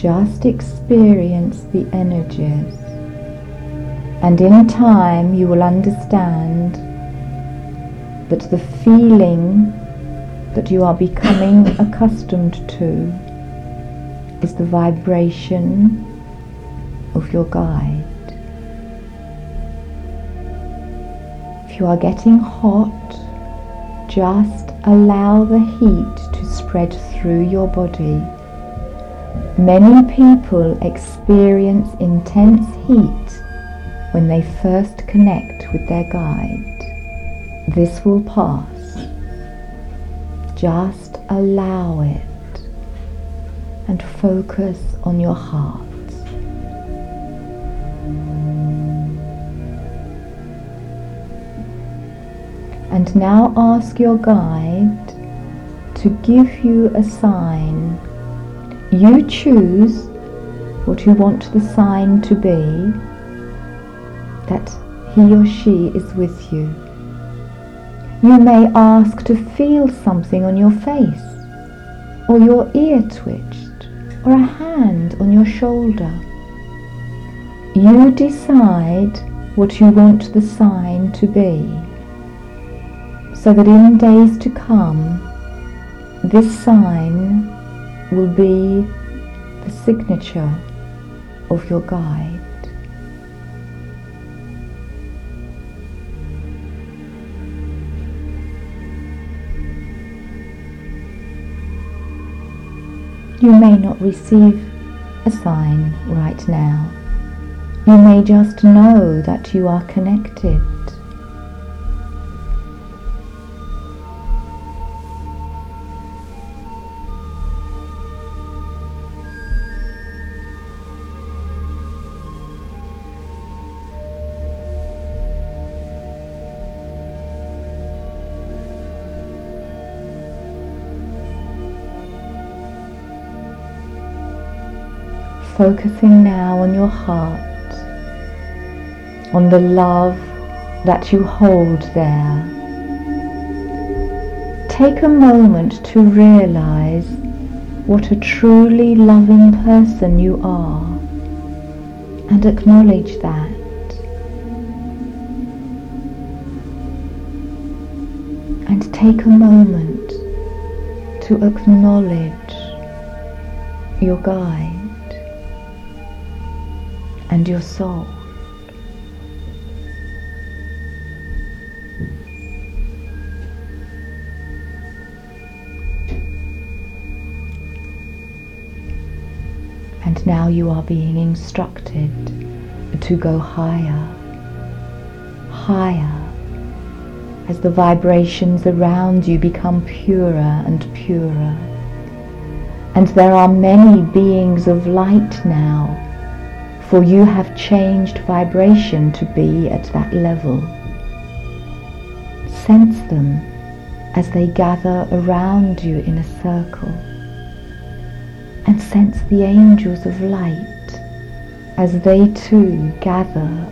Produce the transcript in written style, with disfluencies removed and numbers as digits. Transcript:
Just experience the energies, and in time you will understand that the feeling that you are becoming accustomed to is the vibration of your guide. If you are getting hot, just allow the heat to spread through your body. Many people experience intense heat when they first connect with their guide. This will pass. Just allow it and focus on your heart. And now ask your guide to give you a sign. You choose what you want the sign to be, that he or she is with you. You may ask to feel something on your face, or your ear twitched, or a hand on your shoulder. You decide what you want the sign to be, so that in days to come, this sign will be the signature of your guide. You may not receive a sign right now. You may just know that you are connected. Focusing now on your heart, on the love that you hold there. Take a moment to realize what a truly loving person you are, and acknowledge that. And take a moment to acknowledge your guide and your soul. And now you are being instructed to go higher, higher, as the vibrations around you become purer and purer. And there are many beings of light now, for you have changed vibration to be at that level. Sense them as they gather around you in a circle, and sense the angels of light as they too gather